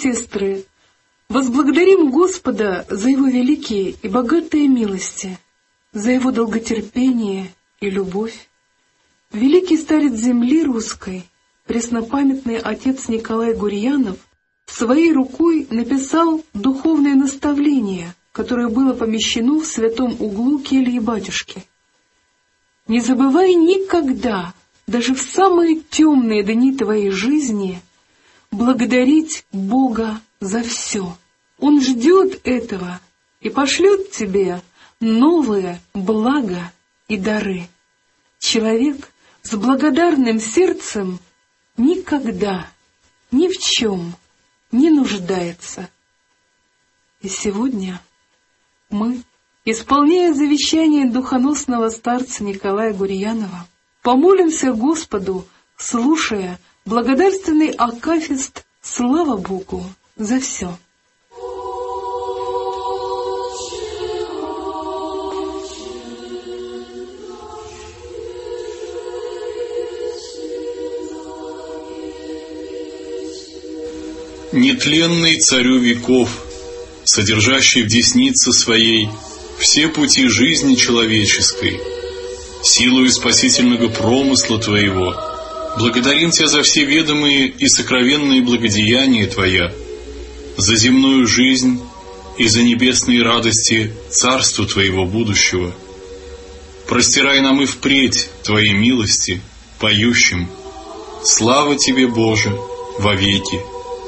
сестры, возблагодарим Господа за Его великие и богатые милости, за Его долготерпение и любовь. Великий старец земли русской, преснопамятный отец Николай Гурьянов, своей рукой написал духовное наставление, которое было помещено в святом углу кельи батюшки. «Не забывай никогда, даже в самые темные дни твоей жизни, благодарить Бога за все. Он ждет этого и пошлет тебе новые блага и дары. Человек с благодарным сердцем никогда ни в чем не нуждается». И сегодня мы, исполняя завещание духоносного старца Николая Гурьянова, помолимся Господу, слушая благодарственный акафист «Слава Богу за все». Нетленный царю веков, содержащий в деснице своей все пути жизни человеческой, силою спасительного промысла Твоего, благодарим Тебя за все ведомые и сокровенные благодеяния Твоя, за земную жизнь и за небесные радости Царства Твоего будущего. Простирай нам и впредь Твои милости, поющим: «Слава Тебе, Боже, вовеки».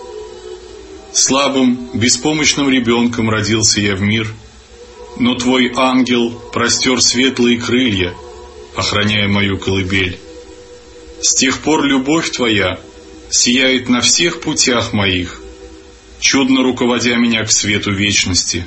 Слабым, беспомощным ребенком родился я в мир, но Твой ангел простер светлые крылья, охраняя мою колыбель. С тех пор любовь Твоя сияет на всех путях моих, чудно руководя меня к свету вечности.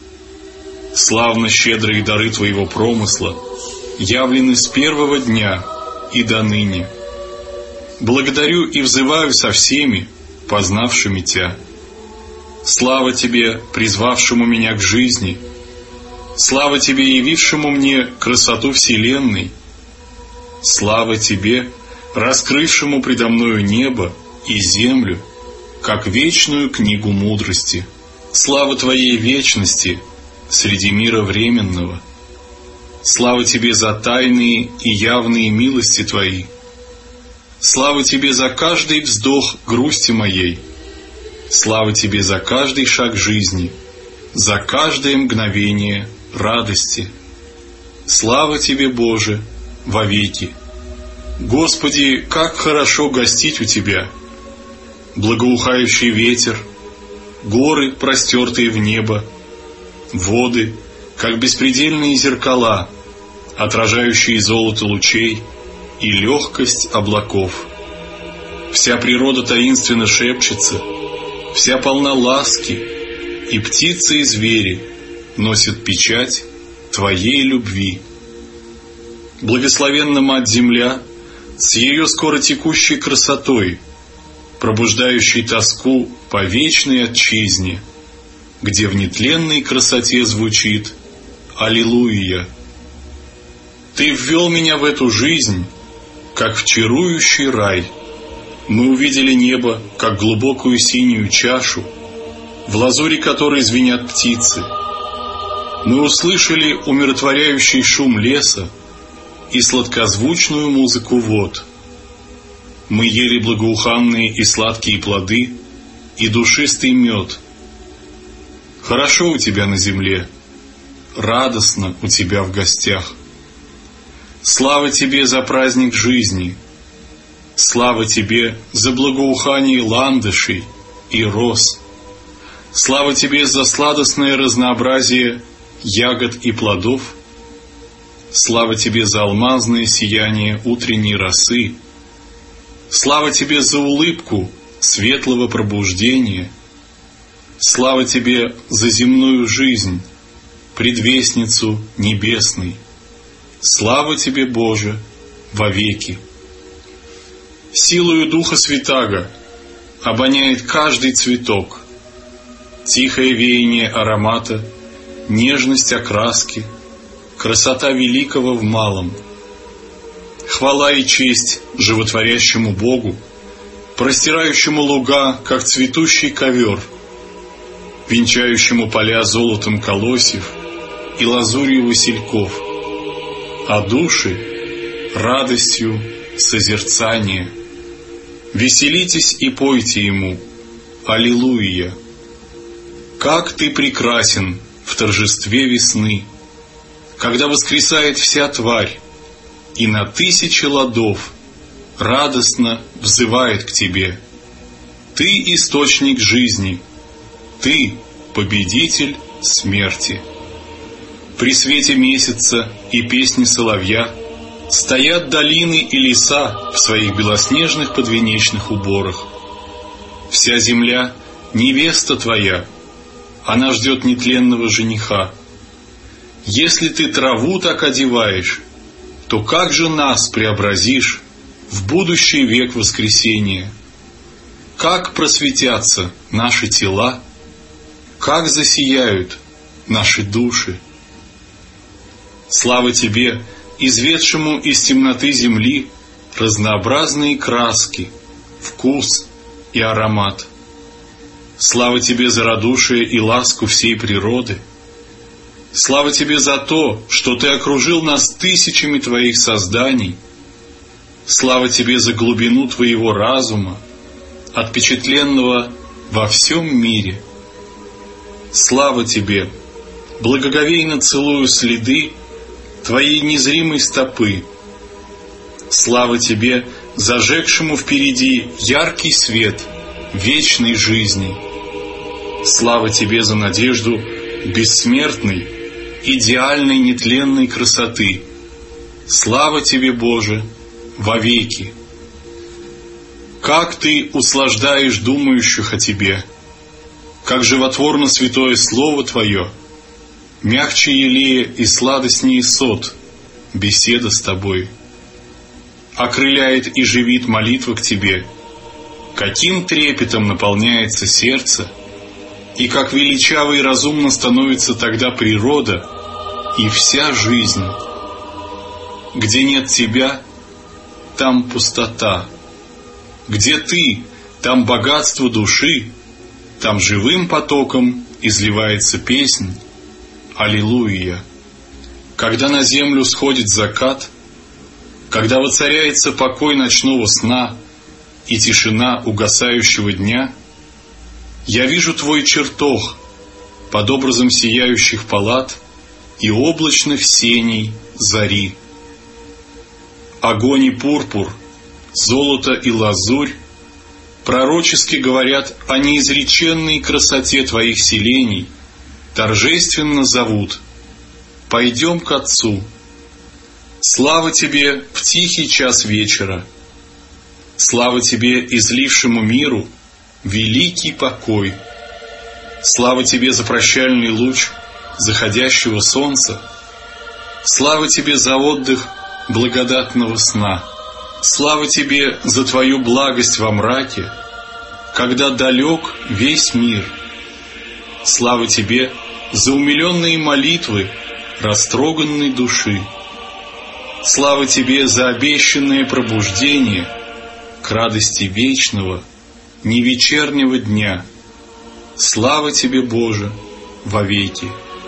Славно щедрые дары Твоего промысла явлены с первого дня и до ныне. Благодарю и взываю со всеми, познавшими Тя. Слава Тебе, призвавшему меня к жизни! Слава Тебе, явившему мне красоту вселенной! Слава Тебе, раскрывшему предо мною небо и землю, как вечную книгу мудрости! Слава Твоей вечности среди мира временного! Слава Тебе за тайные и явные милости Твои! Слава Тебе за каждый вздох грусти моей! Слава Тебе за каждый шаг жизни, за каждое мгновение радости. Слава Тебе, Боже, вовеки. Господи, как хорошо гостить у Тебя! Благоухающий ветер, горы, простертые в небо, воды, как беспредельные зеркала, отражающие золото лучей и легкость облаков. Вся природа таинственно шепчется, вся полна ласки, и птицы и звери носят печать Твоей любви. Благословенна Мать-Земля с ее скоротекущей красотой, пробуждающей тоску по вечной отчизне, где в нетленной красоте звучит «Аллилуйя». Ты ввел меня в эту жизнь, как в чарующий рай. Мы увидели небо, как глубокую синюю чашу, в лазури которой звенят птицы. Мы услышали умиротворяющий шум леса и сладкозвучную музыку вод. Мы ели благоуханные и сладкие плоды и душистый мед. Хорошо у Тебя на земле, радостно у Тебя в гостях. Слава Тебе за праздник жизни! Слава Тебе за благоухание ландышей и роз! Слава Тебе за сладостное разнообразие ягод и плодов! Слава Тебе за алмазное сияние утренней росы! Слава Тебе за улыбку светлого пробуждения! Слава Тебе за земную жизнь, предвестницу небесной! Слава Тебе, Боже, вовеки! Силою Духа Святаго обоняет каждый цветок, тихое веяние аромата, нежность окраски, красота великого в малом. Хвала и честь животворящему Богу, простирающему луга, как цветущий ковер, венчающему поля золотом колосьев и лазурью васильков, а души — радостью созерцания. Веселитесь и пойте Ему, Аллилуйя! Как Ты прекрасен в торжестве весны, когда воскресает вся тварь, и на тысячи ладов радостно взывает к Тебе. Ты — источник жизни, Ты — победитель смерти. При свете месяца и песни соловья стоят долины и леса в своих белоснежных подвенечных уборах. Вся земля — невеста Твоя, она ждет нетленного жениха. Если Ты траву так одеваешь, то как же нас преобразишь в будущий век воскресения? Как просветятся наши тела, как засияют наши души! Слава Тебе, изведшему из темноты земли разнообразные краски, вкус и аромат. Слава Тебе за радушие и ласку всей природы. Слава Тебе за то, что Ты окружил нас тысячами Твоих созданий. Слава Тебе за глубину Твоего разума, отпечатленного во всем мире. Слава Тебе, благоговейно целую следы Твоей незримой стопы. Слава Тебе, зажегшему впереди яркий свет вечной жизни. Слава Тебе за надежду бессмертной, идеальной, нетленной красоты. Слава Тебе, Боже, вовеки! Как Ты услаждаешь думающих о Тебе! Как животворно святое Слово Твое! Мягче елея и сладостнее сот беседа с Тобой. Окрыляет и живит молитва к Тебе. Каким трепетом наполняется сердце, и как величаво и разумно становится тогда природа и вся жизнь. Где нет Тебя, там пустота. Где Ты, там богатство души, там живым потоком изливается песнь Аллилуйя! Когда на землю сходит закат, когда воцаряется покой ночного сна и тишина угасающего дня, я вижу Твой чертог под образом сияющих палат и облачных сеней зари. Огонь и пурпур, золото и лазурь пророчески говорят о неизреченной красоте Твоих селений, торжественно зовут: «Пойдем к Отцу». Слава Тебе в тихий час вечера! Слава Тебе, излившему миру великий покой! Слава Тебе за прощальный луч заходящего солнца! Слава Тебе за отдых благодатного сна! Слава Тебе за Твою благость во мраке, когда далек весь мир! Слава Тебе за умиленные молитвы растроганной души! Слава Тебе за обещанное пробуждение к радости вечного, не вечернего дня! Слава Тебе, Боже, вовеки!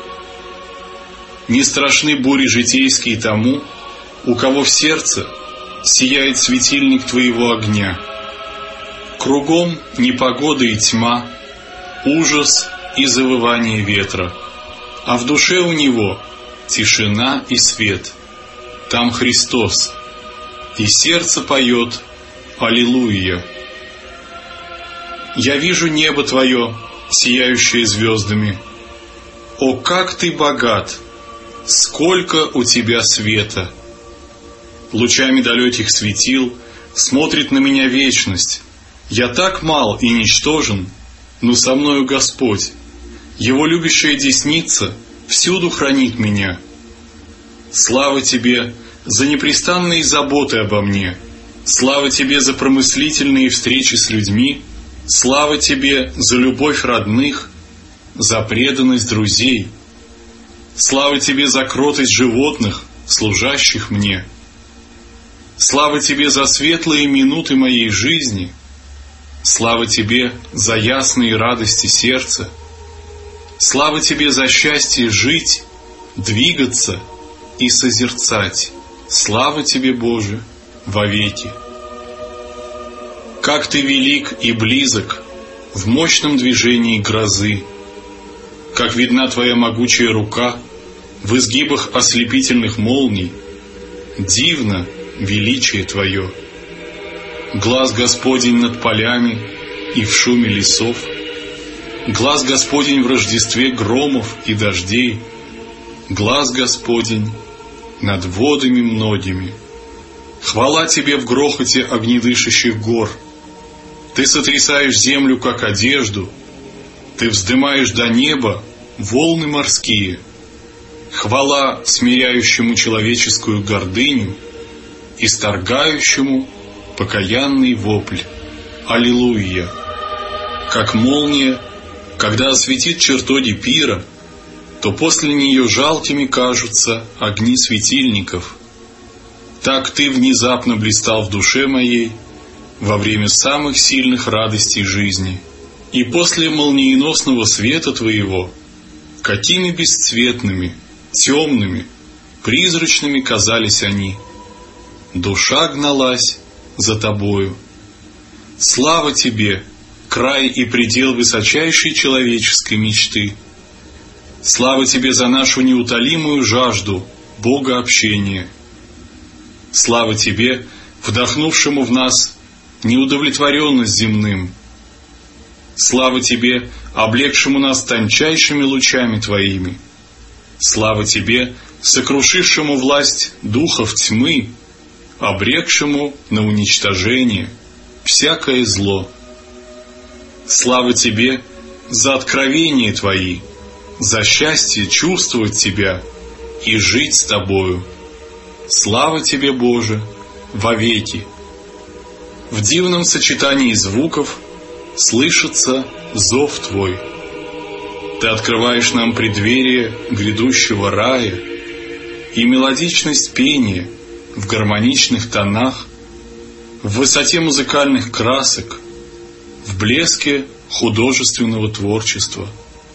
Не страшны бури житейские тому, у кого в сердце сияет светильник Твоего огня. Кругом непогода и тьма, ужас и завывание ветра, а в душе у него тишина и свет. Там Христос, и сердце поет Аллилуйя! Я вижу небо Твое, сияющее звездами. О, как Ты богат! Сколько у Тебя света! Лучами далеких светил смотрит на меня вечность. Я так мал и ничтожен, но со мною Господь. Его любящая десница всюду хранит меня. Слава Тебе за непрестанные заботы обо мне. Слава Тебе за промыслительные встречи с людьми. Слава Тебе за любовь родных, за преданность друзей. Слава Тебе за кротость животных, служащих мне. Слава Тебе за светлые минуты моей жизни, Слава Тебе за ясные радости сердца. Слава Тебе за счастье жить, двигаться и созерцать. Слава Тебе, Боже, вовеки. Как Ты велик и близок в мощном движении грозы, как видна Твоя могучая рука в изгибах ослепительных молний, дивно величие Твое. Глаз Господень над полями и в шуме лесов, глаз Господень в рождестве громов и дождей, глаз Господень над водами многими. Хвала Тебе в грохоте огнедышащих гор. Ты сотрясаешь землю, как одежду, Ты вздымаешь до неба волны морские. Хвала смиряющему человеческую гордыню, исторгающему покаянный вопль. Аллилуйя! Как молния, когда осветит чертоги пира, то после нее жалкими кажутся огни светильников. Так Ты внезапно блистал в душе моей во время самых сильных радостей жизни. И после молниеносного света Твоего, какими бесцветными, темными, призрачными казались они. Душа гналась за Тобою. Слава Тебе, край и предел высочайшей человеческой мечты. Слава Тебе за нашу неутолимую жажду Бога общения. Слава Тебе, вдохнувшему в нас неудовлетворенность земным. Слава Тебе, облегшему нас тончайшими лучами Твоими. Слава Тебе, сокрушившему власть духов тьмы, обрекшему на уничтожение всякое зло. Слава Тебе за откровения Твои, за счастье чувствовать Тебя и жить с Тобою. Слава Тебе, Боже, вовеки. В дивном сочетании звуков слышится зов Твой. Ты открываешь нам преддверие грядущего рая и мелодичность пения в гармоничных тонах, в высоте музыкальных красок, в блеске художественного творчества.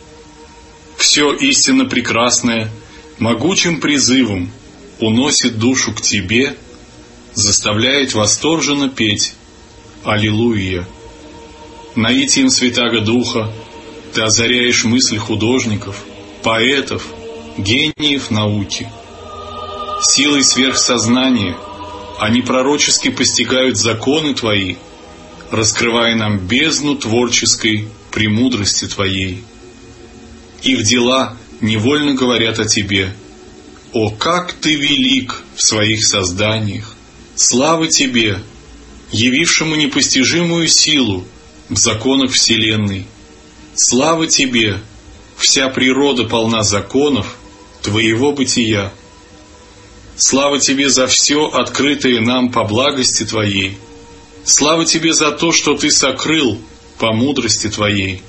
Все истинно прекрасное могучим призывом уносит душу к Тебе, заставляет восторженно петь «Аллилуйя». Наитием Святаго Духа Ты озаряешь мысль художников, поэтов, гениев науки. Силой сверхсознания они пророчески постигают законы Твои, раскрывая нам бездну творческой премудрости Твоей. Их дела невольно говорят о Тебе. О, как Ты велик в своих созданиях! Слава Тебе, явившему непостижимую силу в законах вселенной! Слава Тебе, вся природа полна законов Твоего бытия! Слава Тебе за все, открытое нам по благости Твоей! Слава Тебе за то, что Ты сокрыл по мудрости Твоей!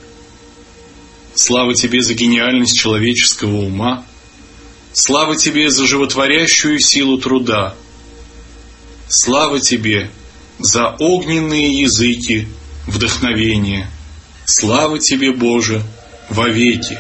Слава Тебе за гениальность человеческого ума! Слава Тебе за животворящую силу труда! Слава Тебе за огненные языки вдохновения! Слава Тебе, Боже, вовеки!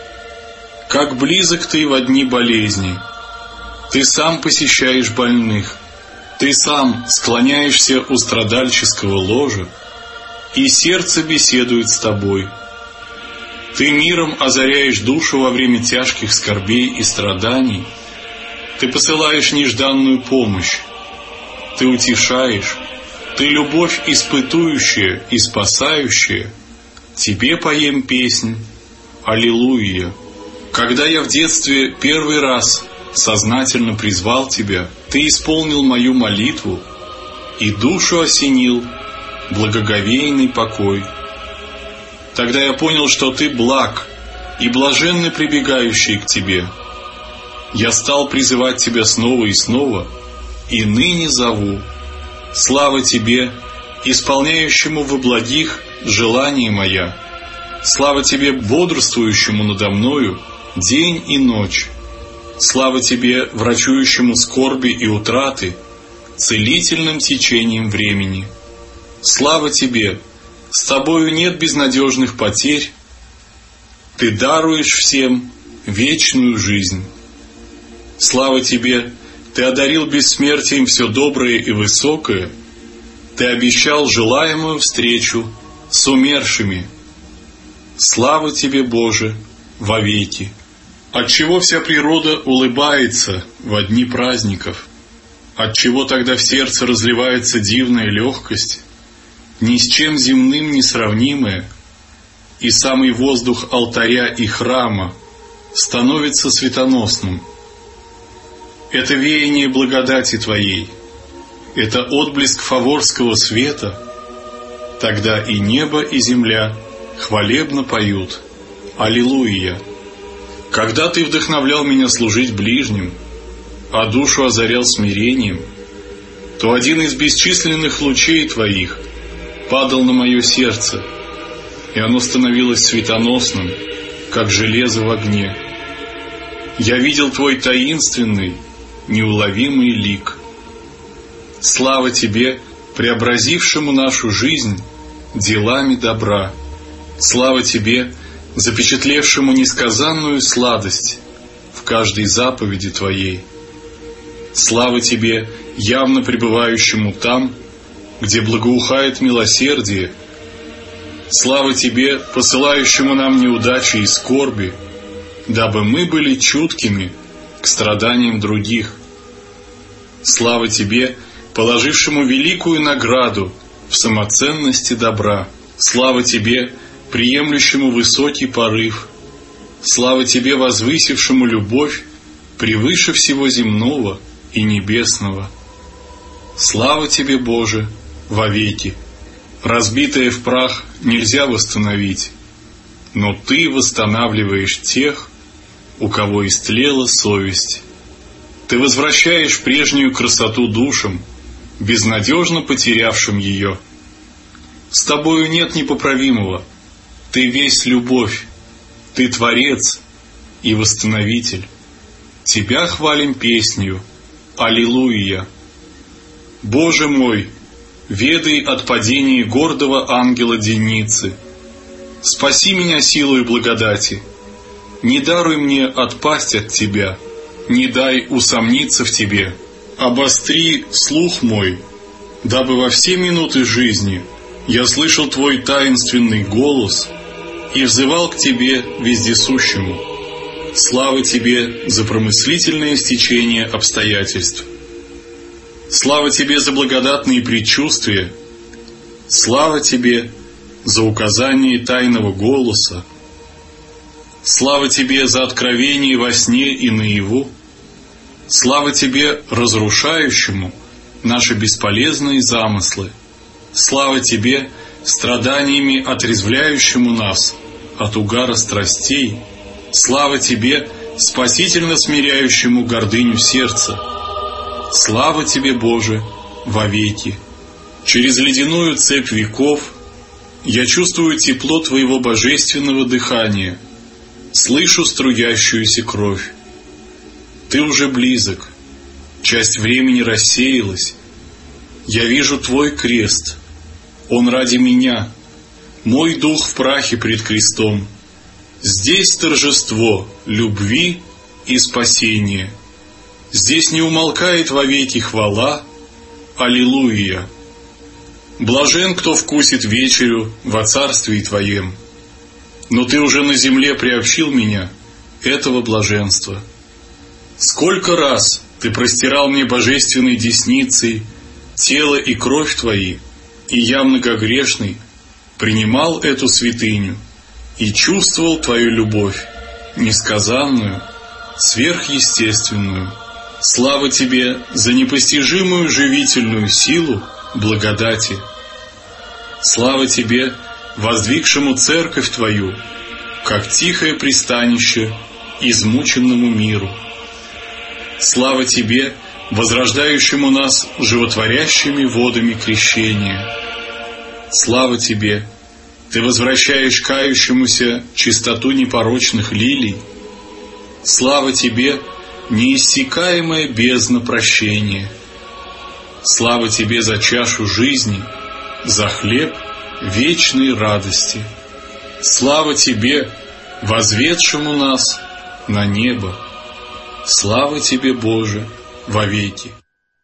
Как близок Ты во дни болезни! Ты сам посещаешь больных, Ты сам склоняешься у страдальческого ложа, и сердце беседует с Тобой. Ты миром озаряешь душу во время тяжких скорбей и страданий. Ты посылаешь нежданную помощь. Ты утешаешь. Ты любовь испытующая и спасающая. Тебе поем песнь «Аллилуйя». Когда я в детстве первый раз сознательно призвал Тебя, Ты исполнил мою молитву, и душу осенил благоговейный покой. Тогда я понял, что Ты благ и блаженны прибегающие к Тебе. Я стал призывать Тебя снова и снова, и ныне зову. Слава Тебе, исполняющему во благих желания моя. Слава Тебе, бодрствующему надо мною день и ночь. Слава Тебе, врачующему скорби и утраты целительным течением времени. Слава Тебе, С тобою нет безнадежных потерь. Ты даруешь всем вечную жизнь. Слава тебе, ты одарил бессмертием все доброе и высокое. Ты обещал желаемую встречу с умершими. Слава тебе, Боже, вовеки. Отчего вся природа улыбается во дни праздников? Отчего тогда в сердце разливается дивная легкость, ни с чем земным не сравнимая, и самый воздух алтаря и храма становится светоносным? Это веяние благодати Твоей, это отблеск фаворского света. Тогда и небо, и земля хвалебно поют «Аллилуйя». Когда Ты вдохновлял меня служить ближним, а душу озарял смирением, то один из бесчисленных лучей Твоих падал на мое сердце, и оно становилось светоносным, как железо в огне. Я видел Твой таинственный, неуловимый лик. Слава Тебе, преобразившему нашу жизнь делами добра. Слава Тебе, запечатлевшему несказанную сладость в каждой заповеди Твоей. Слава Тебе, явно пребывающему там, где благоухает милосердие. Слава Тебе, посылающему нам неудачи и скорби, дабы мы были чуткими к страданиям других. Слава Тебе, положившему великую награду в самоценности добра. Слава Тебе, приемлющему высокий порыв. Слава Тебе, возвысившему любовь превыше всего земного и небесного. Слава Тебе, Боже, вовеки. Разбитое в прах нельзя восстановить, но Ты восстанавливаешь тех, у кого истлела совесть. Ты возвращаешь прежнюю красоту душам, безнадежно потерявшим ее. С Тобою нет непоправимого. Ты весь любовь, Ты Творец и Восстановитель. Тебя хвалим песнью «Аллилуйя». Боже мой, ведай от падения гордого ангела Деницы. Спаси меня силою благодати. Не даруй мне отпасть от Тебя, не дай усомниться в Тебе. Обостри слух мой, дабы во все минуты жизни я слышал Твой таинственный голос и взывал к Тебе вездесущему. Слава Тебе за промыслительное стечение обстоятельств. Слава Тебе за благодатные предчувствия. Слава Тебе за указание тайного голоса. Слава Тебе за откровение во сне и наяву. Слава Тебе, разрушающему наши бесполезные замыслы. Слава Тебе, страданиями отрезвляющему нас от угара страстей. Слава Тебе, спасительно смиряющему гордыню сердца. Слава Тебе, Боже, вовеки. Через ледяную цепь веков я чувствую тепло Твоего божественного дыхания, слышу струящуюся кровь. Ты уже близок, часть времени рассеялась. Я вижу Твой крест, он ради меня, мой дух в прахе пред крестом. Здесь торжество любви и спасения. Здесь не умолкает вовеки хвала. Аллилуйя. Блажен, кто вкусит вечерю во царствии Твоем. Но Ты уже на земле приобщил меня этого блаженства. Сколько раз Ты простирал мне божественной десницей тело и кровь Твои, и я, многогрешный, принимал эту святыню и чувствовал Твою любовь, несказанную, сверхъестественную. Слава Тебе за непостижимую живительную силу благодати. Слава Тебе, воздвигшему церковь Твою, как тихое пристанище измученному миру. Слава Тебе, возрождающему нас животворящими водами крещения. Слава Тебе, Ты возвращаешь кающемуся чистоту непорочных лилий. Слава Тебе, неиссякаемая бездна прощения. Слава Тебе за чашу жизни, за хлеб вечной радости. Слава Тебе, возведшему нас на небо. Слава Тебе, Боже, вовеки.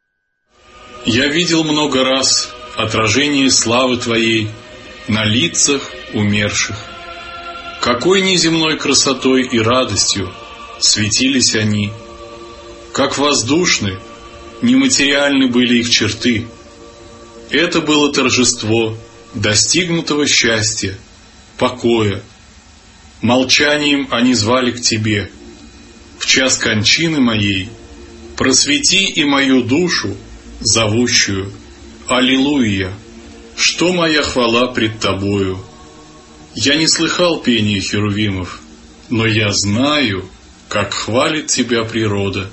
Я видел много раз отражение славы Твоей на лицах умерших. Какой неземной красотой и радостью светились они, как воздушны, нематериальны были их черты. Это было торжество достигнутого счастья, покоя. Молчанием они звали к Тебе. В час кончины моей просвети и мою душу, зовущую: Аллилуйя! Что моя хвала пред Тобою? Я не слыхал пения херувимов, но я знаю, как хвалит Тебя природа.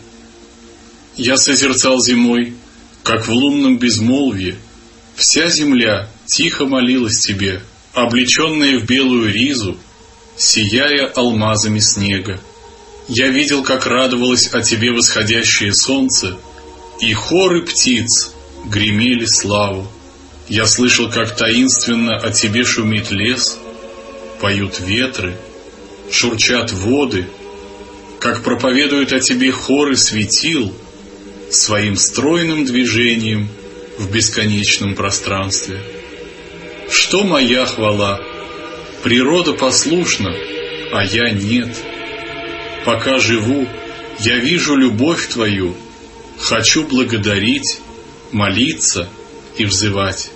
Я созерцал зимой, как в лунном безмолвье вся земля тихо молилась Тебе, облеченная в белую ризу, сияя алмазами снега. Я видел, как радовалось о Тебе восходящее солнце, и хоры птиц гремели славу. Я слышал, как таинственно о Тебе шумит лес, поют ветры, шурчат воды, как проповедуют о Тебе хоры светил своим стройным движением в бесконечном пространстве. Что моя хвала? Природа послушна, а я нет. Пока живу, я вижу любовь Твою, хочу благодарить, молиться и взывать.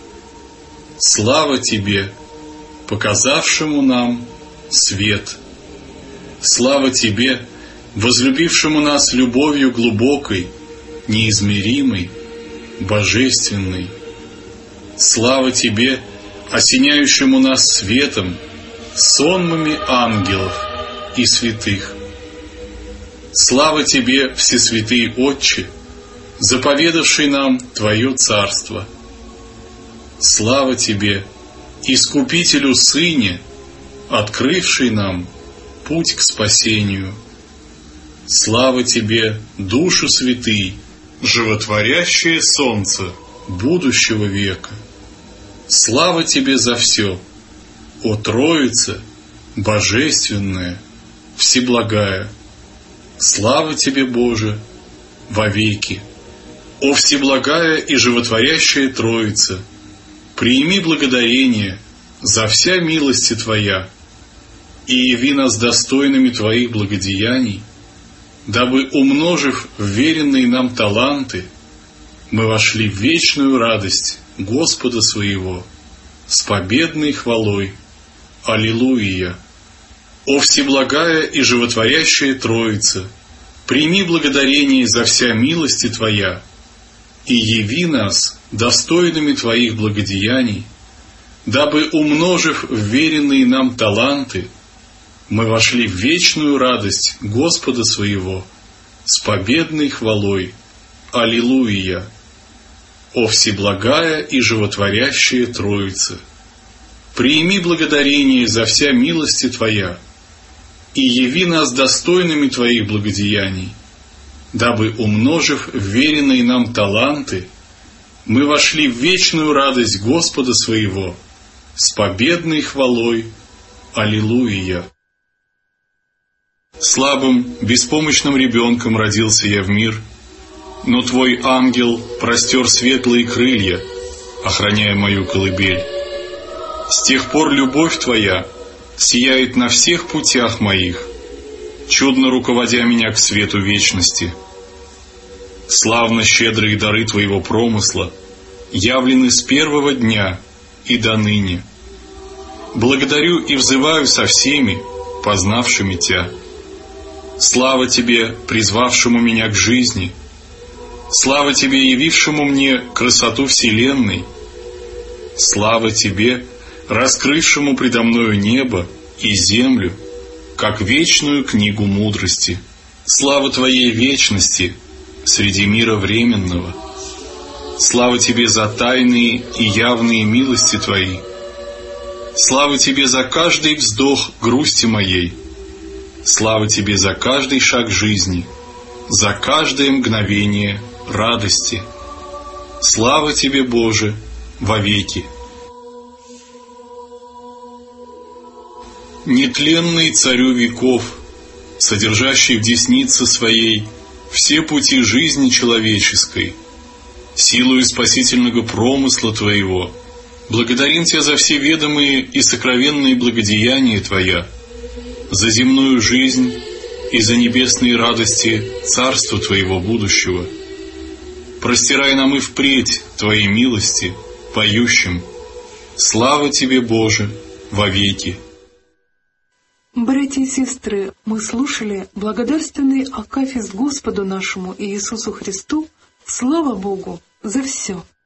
Слава Тебе, показавшему нам свет. Слава Тебе, возлюбившему нас любовью глубокой, неизмеримой, божественной. Слава Тебе, осеняющему нас светом, сонмами ангелов и святых. Слава Тебе, Всесвятый Отче, заповедавший нам Твое Царство. Слава Тебе, Искупителю Сыне, открывший нам путь к спасению. Слава Тебе, Душу Святый, животворящее солнце будущего века. Слава Тебе за все, о Троица, Божественная, Всеблагая. Слава Тебе, Боже, вовеки. О Всеблагая и животворящая Троица, прими благодарение за вся милости Твоя и яви нас достойными Твоих благодеяний, дабы, умножив вверенные нам таланты, мы вошли в вечную радость Господа своего с победной хвалой. Аллилуйя! О Всеблагая и животворящая Троица, прими благодарение за вся милости Твоя и яви нас достойными Твоих благодеяний, дабы, умножив вверенные нам таланты, мы вошли в вечную радость Господа своего с победной хвалой. Аллилуйя! О Всеблагая и животворящая Троица, прими благодарение за вся милости Твоя и яви нас достойными Твоих благодеяний, дабы, умножив вверенные нам таланты, мы вошли в вечную радость Господа своего с победной хвалой. Аллилуйя! Слабым, беспомощным ребенком родился я в мир, но Твой ангел простер светлые крылья, охраняя мою колыбель. С тех пор любовь Твоя сияет на всех путях моих, чудно руководя меня к свету вечности. Славно щедрые дары Твоего промысла явлены с первого дня и до ныне. Благодарю и взываю со всеми, познавшими Тя. Слава Тебе, призвавшему меня к жизни! Слава Тебе, явившему мне красоту вселенной! Слава Тебе, раскрывшему предо мною небо и землю, как вечную книгу мудрости! Слава Твоей вечности среди мира временного! Слава Тебе за тайные и явные милости Твои! Слава Тебе за каждый вздох грусти моей! Слава Тебе за каждый шаг жизни, за каждое мгновение радости. Слава Тебе, Боже, вовеки. нетленный царю веков, содержащий в деснице своей все пути жизни человеческой, силою спасительного промысла Твоего, благодарим Тебя за все ведомые и сокровенные благодеяния Твоя, за земную жизнь и за небесные радости Царства Твоего будущего. Простирай нам и впредь Твои милости, поющим: слава Тебе, Боже, вовеки. Братья и сестры, мы слушали благодарственный акафист Господу нашему Иисусу Христу. Слава Богу за все!